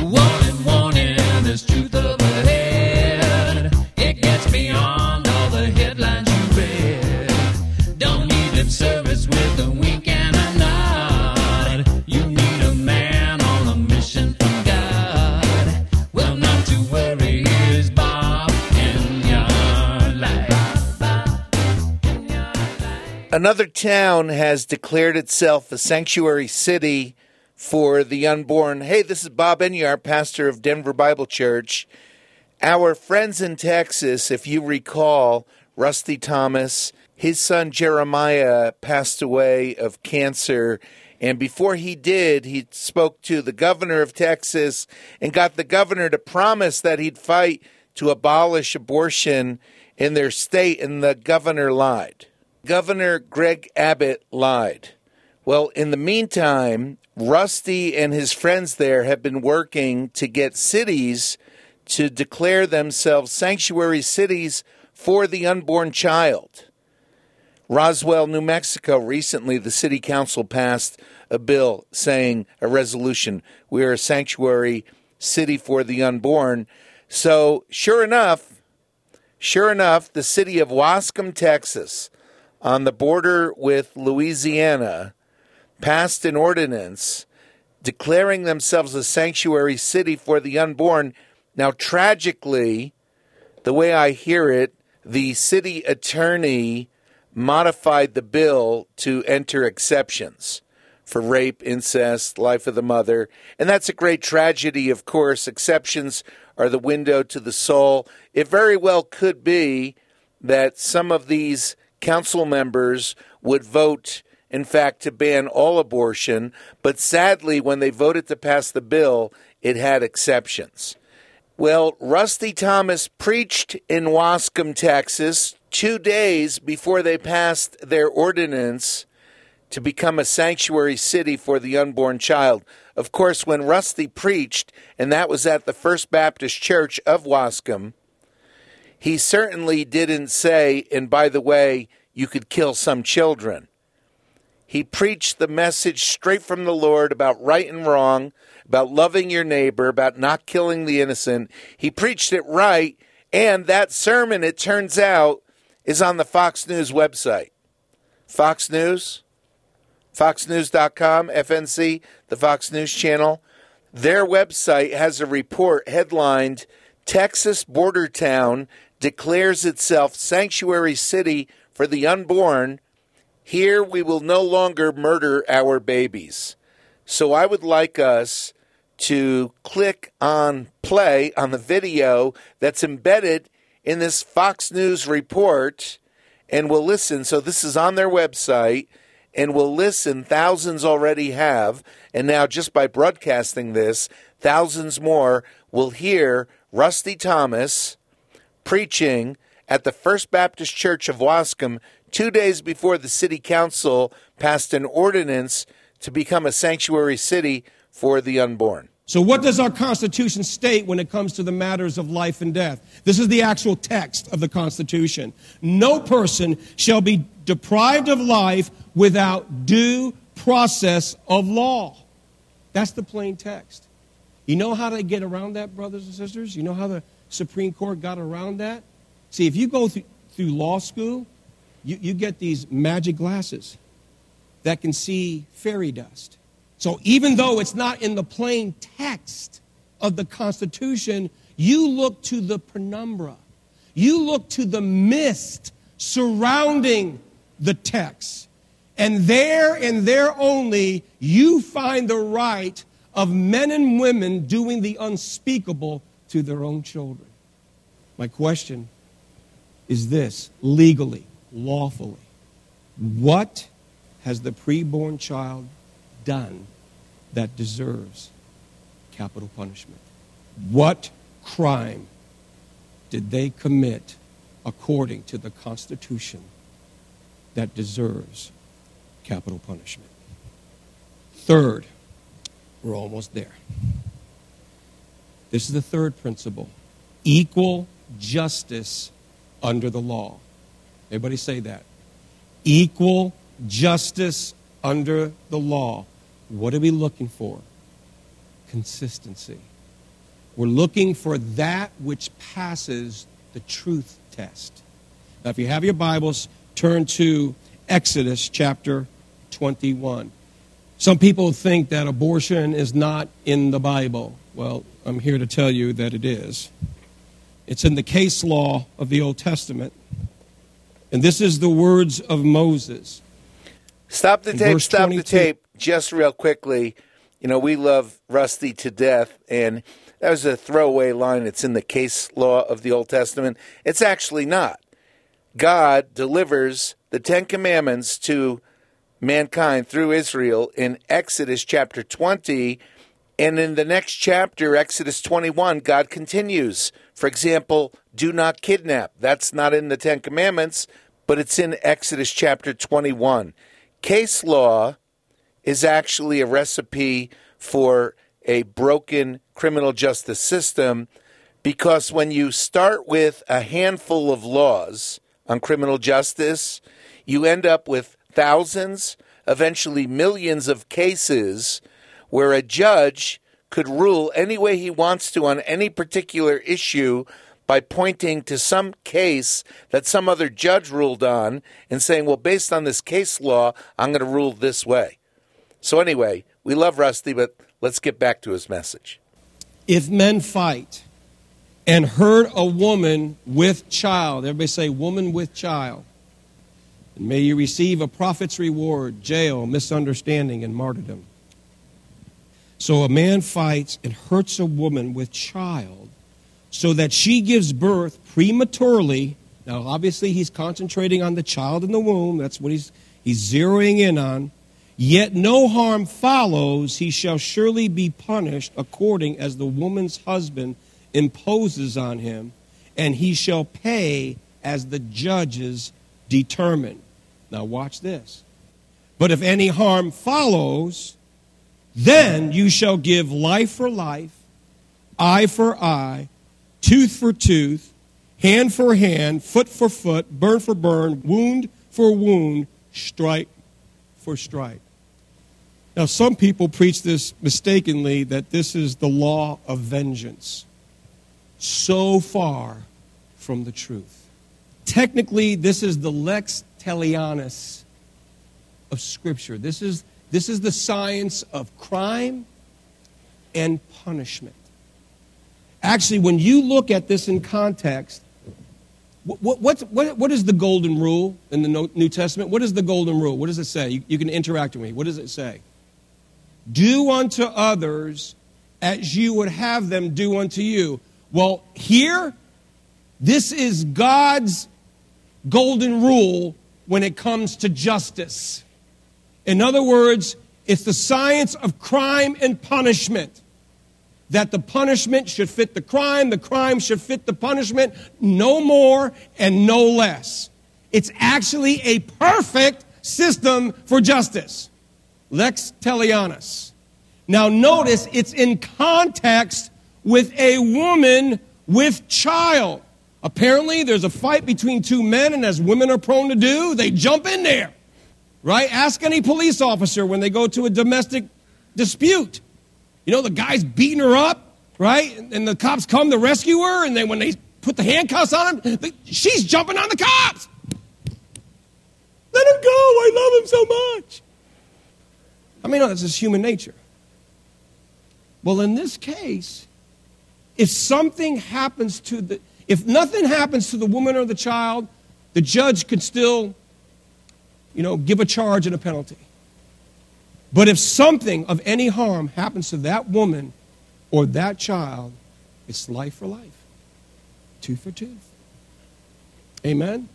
Warning, warning, there's truth up ahead. It gets beyond all the headlines you read. Don't need lip service with a wink and a nod. You need a man on a mission from God. Well, not to worry, here's Bob in your life. Another town has declared itself a sanctuary city for the unborn. Hey, this is Bob Enyart, pastor of Denver Bible Church. Our friends in Texas, if you recall, Rusty Thomas, his son Jeremiah passed away of cancer. And before he did, he spoke to the governor of Texas and got the governor to promise that he'd fight to abolish abortion in their state. And the governor lied. Governor Greg Abbott lied. Well, in the meantime, Rusty and his friends there have been working to get cities to declare themselves sanctuary cities for the unborn child. Roswell, New Mexico, recently the city council passed a bill saying, a resolution, we are a sanctuary city for the unborn. So sure enough, the city of Waskom, Texas, on the border with Louisiana, passed an ordinance declaring themselves a sanctuary city for the unborn. Now, tragically, the way I hear it, the city attorney modified the bill to enter exceptions for rape, incest, life of the mother. And that's a great tragedy, of course. Exceptions are the window to the soul. It very well could be that some of these council members would vote, in fact, to ban all abortion, but sadly, when they voted to pass the bill, it had exceptions. Well, Rusty Thomas preached in Waskom, Texas, 2 days before they passed their ordinance to become a sanctuary city for the unborn child. Of course, when Rusty preached, and that was at the First Baptist Church of Waskom, he certainly didn't say, and by the way, you could kill some children. He preached the message straight from the Lord about right and wrong, about loving your neighbor, about not killing the innocent. He preached it right, and that sermon, it turns out, is on the Fox News website. Fox News, foxnews.com, FNC, the Fox News channel. Their website has a report headlined, Texas Border Town Declares Itself Sanctuary City for the Unborn. Here we will no longer murder our babies. So I would like us to click on play on the video that's embedded in this Fox News report, and we'll listen. So this is on their website, and we'll listen. Thousands already have, and now just by broadcasting this, thousands more will hear Rusty Thomas preaching at the First Baptist Church of Waskom 2 days before the city council passed an ordinance to become a sanctuary city for the unborn. So what does our Constitution state when it comes to the matters of life and death? This is the actual text of the Constitution. No person shall be deprived of life without due process of law. That's the plain text. You know how to get around that, brothers and sisters? You know how the Supreme Court got around that? See, if you go through law school, you get these magic glasses that can see fairy dust. So even though it's not in the plain text of the Constitution, you look to the penumbra. You look to the mist surrounding the text. And there only, you find the right of men and women doing the unspeakable to their own children. My question is this: legally, lawfully, what has the preborn child done that deserves capital punishment? What crime did they commit according to the Constitution that deserves capital punishment? Third, we're almost there. This is the third principle: equal justice under the law. Everybody say that. Equal justice under the law. What are we looking for? Consistency. We're looking for that which passes the truth test. Now, if you have your Bibles, turn to Exodus chapter 21. Some people think that abortion is not in the Bible. Well, I'm here to tell you that it is. It's in the case law of the Old Testament. And this is the words of Moses. Stop the tape just real quickly. You know, we love Rusty to death, and that was a throwaway line. It's in the case law of the Old Testament. It's actually not. God delivers the Ten Commandments to mankind through Israel in Exodus chapter 20, and in the next chapter, Exodus 21, God continues. For example, do not kidnap. That's not in the Ten Commandments, but it's in Exodus chapter 21. Case law is actually a recipe for a broken criminal justice system, because when you start with a handful of laws on criminal justice, you end up with thousands, eventually millions of cases where a judge could rule any way he wants to on any particular issue by pointing to some case that some other judge ruled on and saying, well, based on this case law, I'm going to rule this way. So anyway, we love Rusty, but let's get back to his message. If men fight and hurt a woman with child, everybody say woman with child, and may you receive a prophet's reward, jail, misunderstanding, and martyrdom. So a man fights and hurts a woman with child so that she gives birth prematurely. Now, obviously, he's concentrating on the child in the womb. That's what he's zeroing in on. Yet no harm follows. He shall surely be punished according as the woman's husband imposes on him, and he shall pay as the judges determine. Now watch this. But if any harm follows, then you shall give life for life, eye for eye, tooth for tooth, hand for hand, foot for foot, burn for burn, wound for wound, stripe for stripe. Now, some people preach this mistakenly, that this is the law of vengeance. So far from the truth. Technically, this is the lex talionis of Scripture. This is the science of crime and punishment. Actually, when you look at this in context, what is the golden rule in the New Testament? What is the golden rule? What does it say? You can interact with me. What does it say? Do unto others as you would have them do unto you. Well, here, this is God's golden rule when it comes to justice. In other words, it's the science of crime and punishment. That the punishment should fit the crime should fit the punishment, no more and no less. It's actually a perfect system for justice. Lex talionis. Now notice it's in context with a woman with child. Apparently there's a fight between two men, and as women are prone to do, they jump in there. Right? Ask any police officer when they go to a domestic dispute. You know, the guy's beating her up, right? And the cops come to rescue her, and then when they put the handcuffs on him, she's jumping on the cops. Let him go. I love him so much. I mean, no, that's just human nature. Well, in this case, if nothing happens to the woman or the child, the judge could still, give a charge and a penalty. But if something of any harm happens to that woman or that child, it's life for life, tooth for tooth. Amen?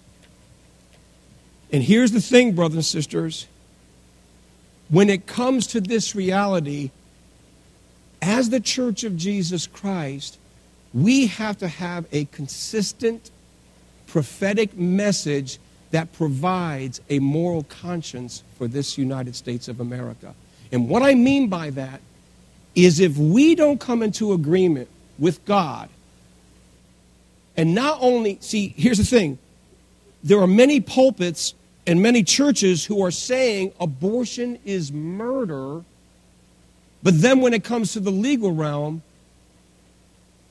And here's the thing, brothers and sisters. When it comes to this reality, as the Church of Jesus Christ, we have to have a consistent prophetic message that provides a moral conscience for this United States of America. And what I mean by that is if we don't come into agreement with God, and not only, see, here's the thing, there are many pulpits and many churches who are saying abortion is murder, but then when it comes to the legal realm,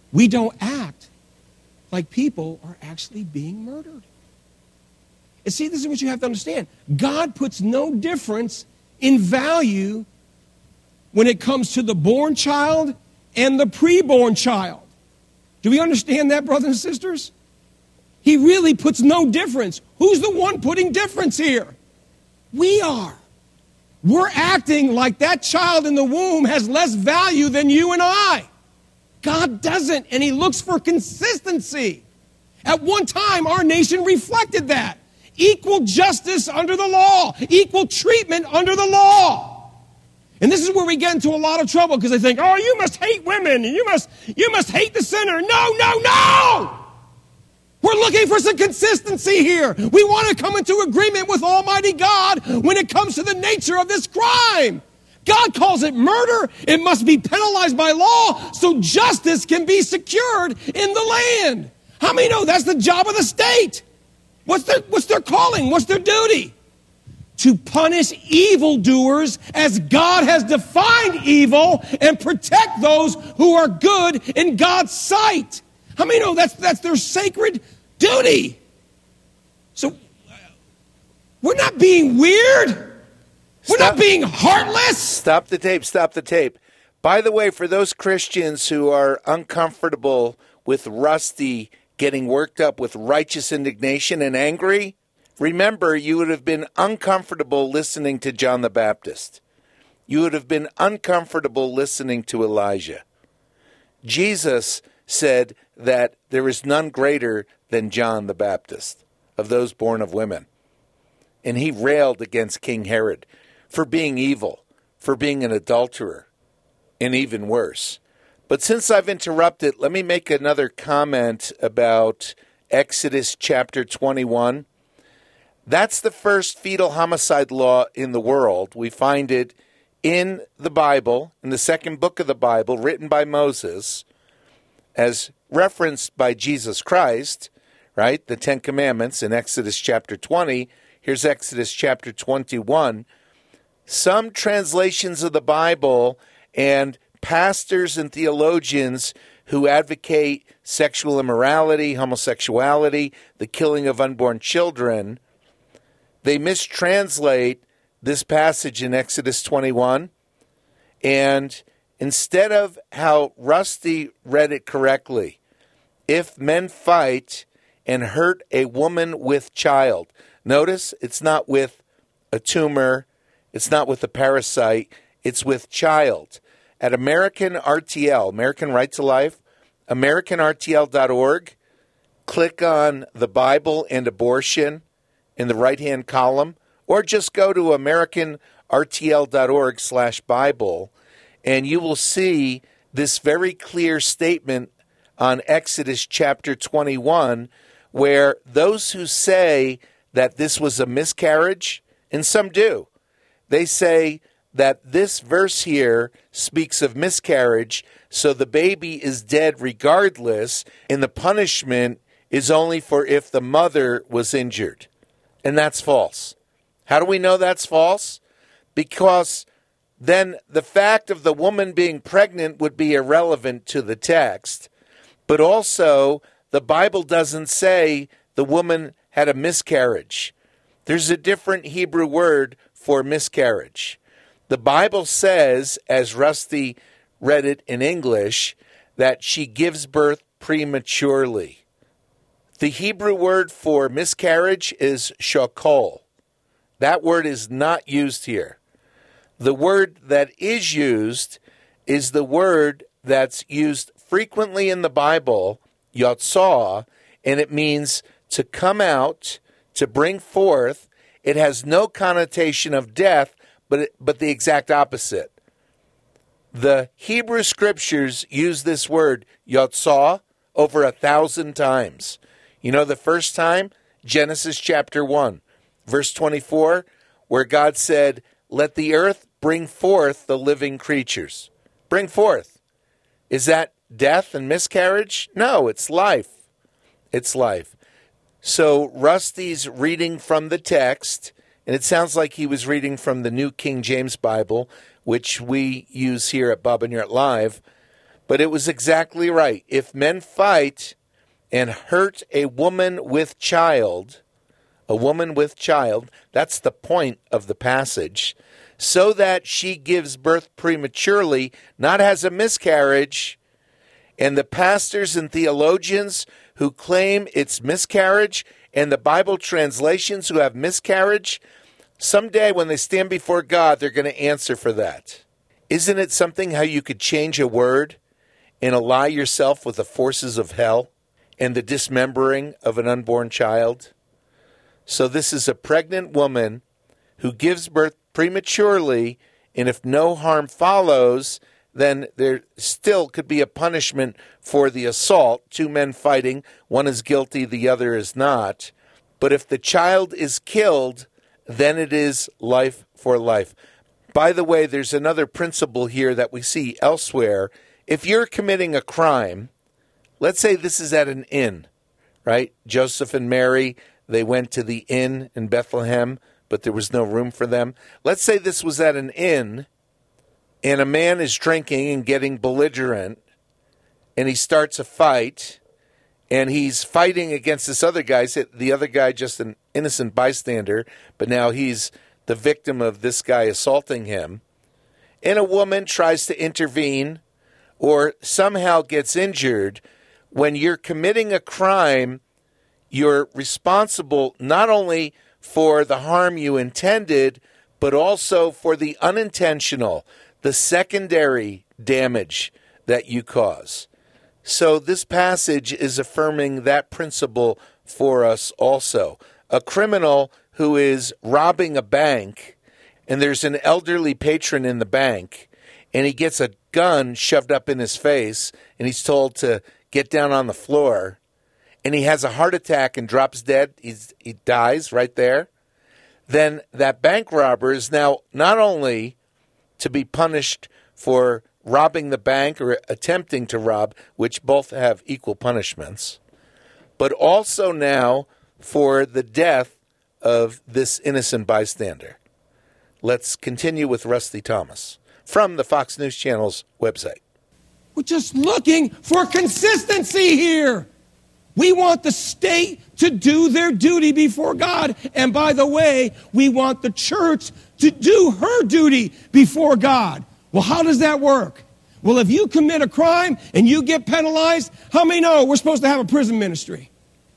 we don't act like people are actually being murdered. And see, this is what you have to understand. God puts no difference in value when it comes to the born child and the preborn child. Do we understand that, brothers and sisters? He really puts no difference. Who's the one putting difference here? We are. We're acting like that child in the womb has less value than you and I. God doesn't, and he looks for consistency. At one time, our nation reflected that. Equal justice under the law. Equal treatment under the law. And this is where we get into a lot of trouble because they think, oh, you must hate women. And you must hate the sinner. No! We're looking for some consistency here. We want to come into agreement with Almighty God when it comes to the nature of this crime. God calls it murder. It must be penalized by law so justice can be secured in the land. How many know that's the job of the state? What's their calling? What's their duty? To punish evildoers as God has defined evil and protect those who are good in God's sight. How many know that's their sacred duty? So we're not being weird. We're not being heartless. Stop the tape. By the way, for those Christians who are uncomfortable with Rusty getting worked up with righteous indignation and angry, remember, you would have been uncomfortable listening to John the Baptist. You would have been uncomfortable listening to Elijah. Jesus said that there is none greater than John the Baptist, of those born of women. And he railed against King Herod for being evil, for being an adulterer, and even worse. But since I've interrupted, let me make another comment about Exodus chapter 21. That's the first fetal homicide law in the world. We find it in the Bible, in the second book of the Bible, written by Moses, as referenced by Jesus Christ, right? The Ten Commandments in Exodus chapter 20. Here's Exodus chapter 21. Some translations of the Bible and pastors and theologians who advocate sexual immorality, homosexuality, the killing of unborn children, they mistranslate this passage in Exodus 21, and instead of how Rusty read it correctly, if men fight and hurt a woman with child, notice it's not with a tumor, it's not with a parasite, it's with child. At American RTL, American Right to Life, AmericanRTL.org, click on the Bible and abortion in the right-hand column, or just go to AmericanRTL.org/Bible, and you will see this very clear statement on Exodus chapter 21, where those who say that this was a miscarriage, and some do, they say that this verse here speaks of miscarriage, so the baby is dead regardless, and the punishment is only for if the mother was injured. And that's false. How do we know that's false? Because then the fact of the woman being pregnant would be irrelevant to the text. But also, the Bible doesn't say the woman had a miscarriage. There's a different Hebrew word for miscarriage. The Bible says, as Rusty read it in English, that she gives birth prematurely. The Hebrew word for miscarriage is shakol. That word is not used here. The word that is used is the word that's used frequently in the Bible, yotzah, and it means to come out, to bring forth. It has no connotation of death, but the exact opposite. The Hebrew scriptures use this word, yotzah, over 1,000 times. You know the first time? Genesis chapter 1, verse 24, where God said, let the earth bring forth the living creatures. Bring forth. Is that death and miscarriage? No, it's life. It's life. So Rusty's reading from the text, and it sounds like he was reading from the New King James Bible, which we use here at Bob and Yurt Live. But it was exactly right. If men fight and hurt a woman with child, that's the point of the passage, so that she gives birth prematurely, not has a miscarriage, and the pastors and theologians who claim it's miscarriage and the Bible translations who have miscarriage, someday when they stand before God, they're going to answer for that. Isn't it something how you could change a word and ally yourself with the forces of hell and the dismembering of an unborn child? So this is a pregnant woman who gives birth prematurely, and if no harm follows, then there still could be a punishment for the assault. Two men fighting, one is guilty, the other is not. But if the child is killed, then it is life for life. By the way, there's another principle here that we see elsewhere. If you're committing a crime, let's say this is at an inn, right? Joseph and Mary, they went to the inn in Bethlehem, but there was no room for them. Let's say this was at an inn, and a man is drinking and getting belligerent, and he starts a fight, and he's fighting against this other guy. The other guy just an innocent bystander, but now he's the victim of this guy assaulting him. And a woman tries to intervene or somehow gets injured. When you're committing a crime, you're responsible not only for the harm you intended, but also for the unintentional, the secondary damage that you cause. So this passage is affirming that principle for us also. A criminal who is robbing a bank, and there's an elderly patron in the bank, and he gets a gun shoved up in his face, and he's told to get down on the floor, and he has a heart attack and drops dead, he dies right there, then that bank robber is now not only to be punished for robbing the bank or attempting to rob, which both have equal punishments, but also now for the death of this innocent bystander. Let's continue with Rusty Thomas from the Fox News Channel's website. We're just looking for consistency here. We want the state to do their duty before God. And by the way, we want the church to do her duty before God. Well, how does that work? Well, if you commit a crime and you get penalized, how many know we're supposed to have a prison ministry?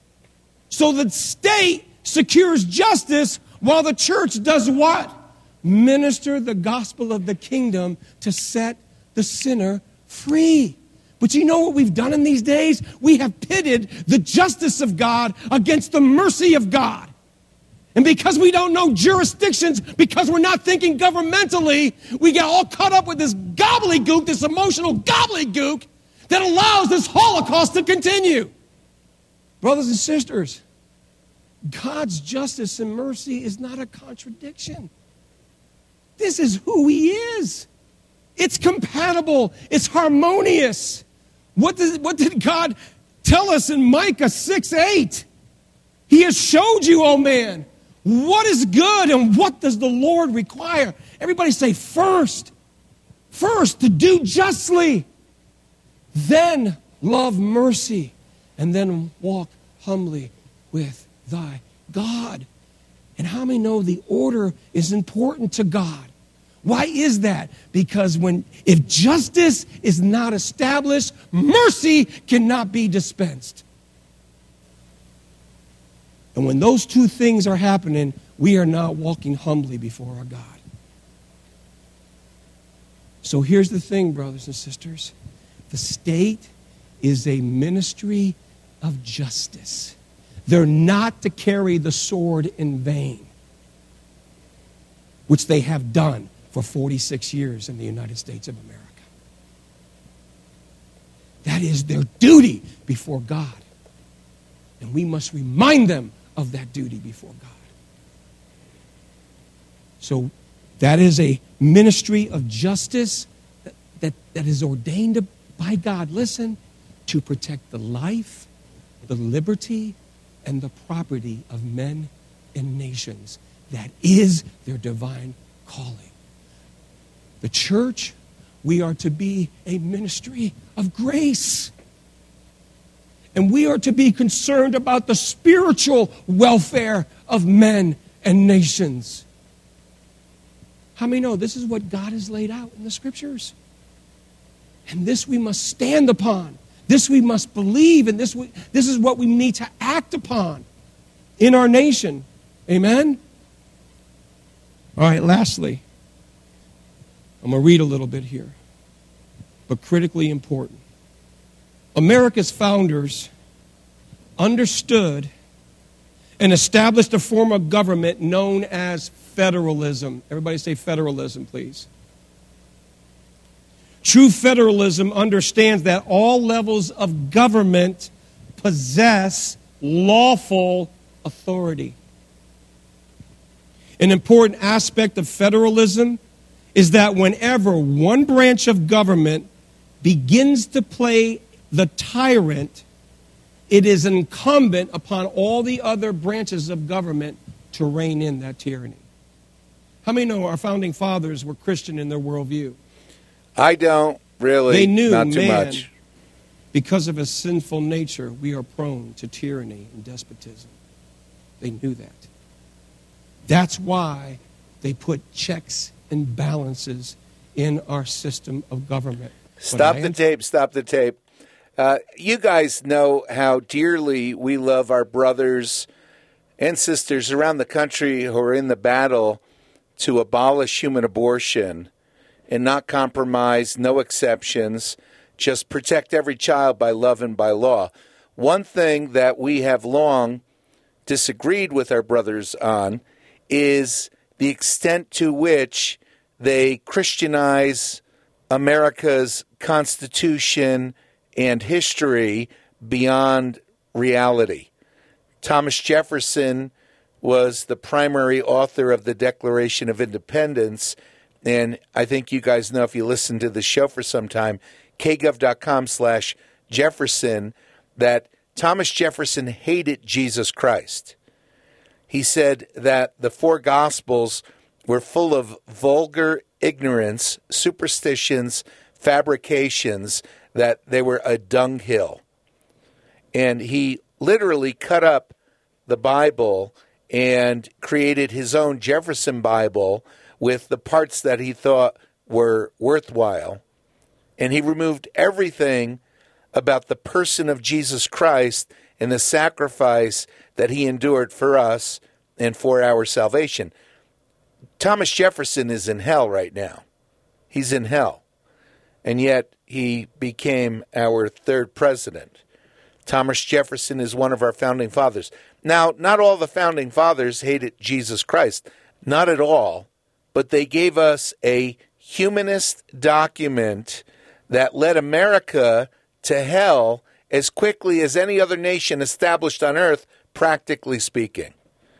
So the state secures justice while the church does what? Minister the gospel of the kingdom to set the sinner free. But you know what we've done in these days? We have pitted the justice of God against the mercy of God. And because we don't know jurisdictions, because we're not thinking governmentally, we get all caught up with this gobbledygook, this emotional gobbledygook that allows this Holocaust to continue. Brothers and sisters, God's justice and mercy is not a contradiction. This is who He is. It's compatible. It's harmonious. What did God tell us in Micah 6:8? He has showed you, oh man, what is good and what does the Lord require? Everybody say first. First, to do justly. Then love mercy. And then walk humbly with thy God. And how many know the order is important to God? Why is that? Because if justice is not established, mercy cannot be dispensed. And when those two things are happening, we are not walking humbly before our God. So here's the thing, brothers and sisters. The state is a ministry of justice. They're not to carry the sword in vain, which they have done for 46 years in the United States of America. That is their duty before God. And we must remind them of that duty before God. So that is a ministry of justice that is ordained by God. Listen, to protect the life, the liberty, and the property of men and nations. That is their divine calling. The church We are to be a ministry of grace. And we are to be concerned about the spiritual welfare of men and nations. How many know this is what God has laid out in the Scriptures? And this we must stand upon. This we must believe, and this is what we need to act upon in our nation. Amen? All right, lastly, I'm going to read a little bit here, but critically important. America's founders understood and established a form of government known as federalism. Everybody say federalism, please. True federalism understands that all levels of government possess lawful authority. An important aspect of federalism is that whenever one branch of government begins to play the tyrant, it is incumbent upon all the other branches of government to rein in that tyranny. How many know our founding fathers were Christian in their worldview? I don't really. They knew, not too man, much. because of a sinful nature, we are prone to tyranny and despotism. They knew that. That's why they put checks and balances in our system of government. Stop the tape. You guys know how dearly we love our brothers and sisters around the country who are in the battle to abolish human abortion and not compromise, no exceptions, just protect every child by love and by law. One thing that we have long disagreed with our brothers on is the extent to which they Christianize America's Constitution and history beyond reality. Thomas Jefferson was the primary author of the Declaration of Independence, and I think you guys know if you listen to the show for some time, kgov.com/Jefferson, that Thomas Jefferson hated Jesus Christ. He said that the four Gospels were full of vulgar ignorance, superstitions, fabrications, that they were a dunghill. And he literally cut up the Bible and created his own Jefferson Bible with the parts that he thought were worthwhile. And he removed everything about the person of Jesus Christ and the sacrifice that he endured for us and for our salvation. Thomas Jefferson is in hell right now. He's in hell. And yet he became our third president. Thomas Jefferson is one of our founding fathers. Now, not all the founding fathers hated Jesus Christ. Not at all. But they gave us a humanist document that led America to hell as quickly as any other nation established on earth, practically speaking.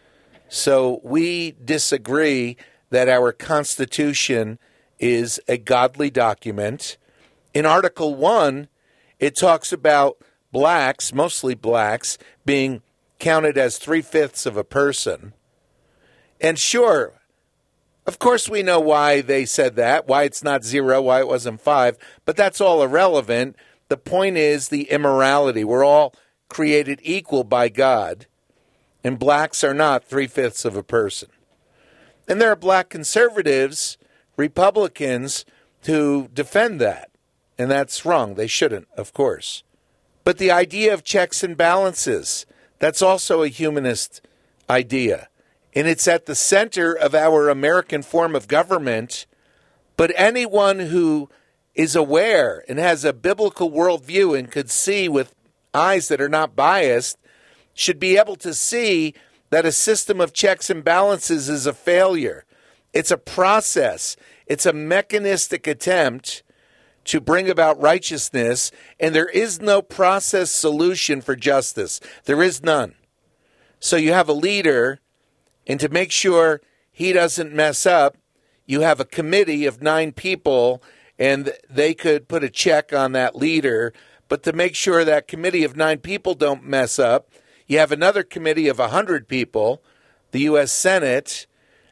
So we disagree that our Constitution is a godly document. In Article 1, it talks about blacks, mostly blacks, being counted as 3/5 of a person. And sure, of course we know why they said that, why it's not 0, why it wasn't 5, but that's all irrelevant. The point is the immorality. We're all created equal by God, and blacks are not 3/5 of a person. And there are black conservatives, Republicans, who defend that, and that's wrong. They shouldn't, of course. But the idea of checks and balances, that's also a humanist idea. And it's at the center of our American form of government. But anyone who is aware and has a biblical worldview and could see with eyes that are not biased should be able to see that a system of checks and balances is a failure. It's a process. It's a mechanistic attempt to bring about righteousness, and there is no process solution for justice. There is none. So you have a leader, and to make sure he doesn't mess up, you have a committee of 9 people, and they could put a check on that leader. But to make sure that committee of 9 people don't mess up, you have another committee of 100 people, the U.S. Senate,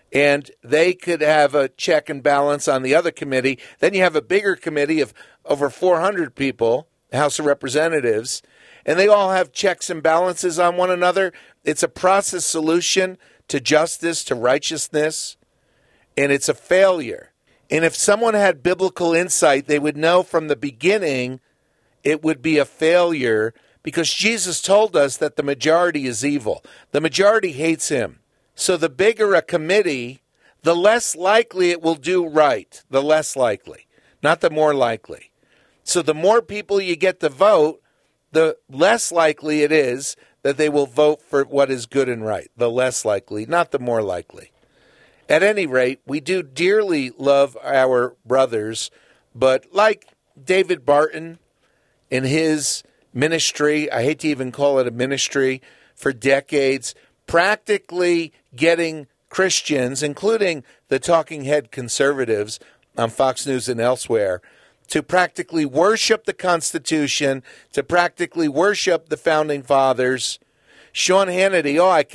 and they could have a check and balance on the other committee. Then you have a bigger committee of over 400 people, House of Representatives, and they all have checks and balances on one another. It's a process solution to justice, to righteousness, and it's a failure. And if someone had biblical insight, they would know from the beginning it would be a failure, because Jesus told us that the majority is evil. The majority hates him. So the bigger a committee, the less likely it will do right. The less likely, not the more likely. So the more people you get to vote, the less likely it is that they will vote for what is good and right. The less likely, not the more likely. At any rate, we do dearly love our brothers, but like David Barton in his ministry, I hate to even call it a ministry, for decades, practically getting Christians, including the talking head conservatives on Fox News and elsewhere, to practically worship the Constitution, to practically worship the Founding Fathers. Sean Hannity,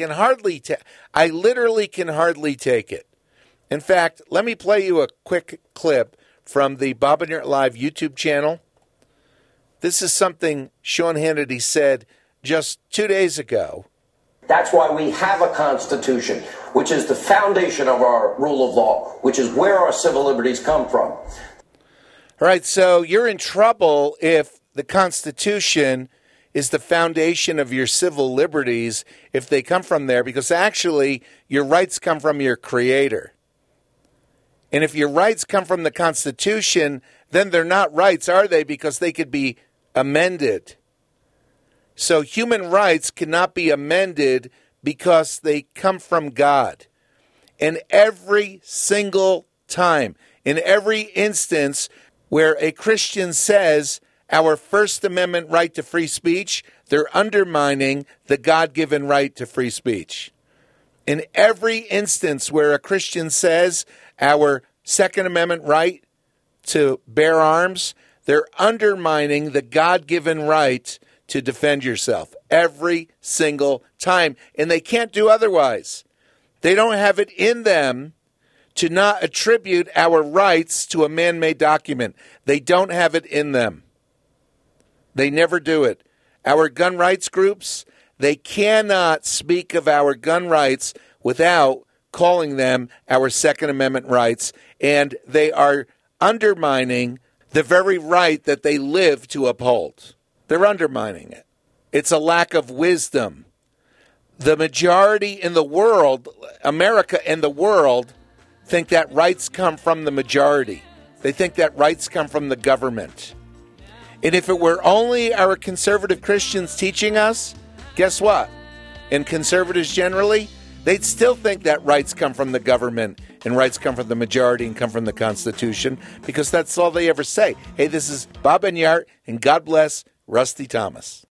I literally can hardly take it. In fact, let me play you a quick clip from the Bob and Yurt Live YouTube channel. This is something Sean Hannity said just 2 days ago. That's why we have a Constitution, which is the foundation of our rule of law, which is where our civil liberties come from. All right, so you're in trouble if the Constitution is the foundation of your civil liberties, if they come from there, because actually your rights come from your Creator. And if your rights come from the Constitution, then they're not rights, are they? Because they could be amended. So human rights cannot be amended because they come from God. And every single time, in every instance where a Christian says our First Amendment right to free speech, they're undermining the God-given right to free speech. In every instance where a Christian says our Second Amendment right to bear arms, they're undermining the God-given right to defend yourself every single time. And they can't do otherwise. They don't have it in them to not attribute our rights to a man-made document. They don't have it in them. They never do it. Our gun rights groups, they cannot speak of our gun rights without calling them our Second Amendment rights. And they are undermining the very right that they live to uphold. They're undermining it. It's a lack of wisdom. The majority in the world, America and the world, think that rights come from the majority. They think that rights come from the government. And if it were only our conservative Christians teaching us, guess what? And conservatives generally, they'd still think that rights come from the government and rights come from the majority and come from the Constitution, because that's all they ever say. Hey, this is Bob and Yart, and God bless Rusty Thomas.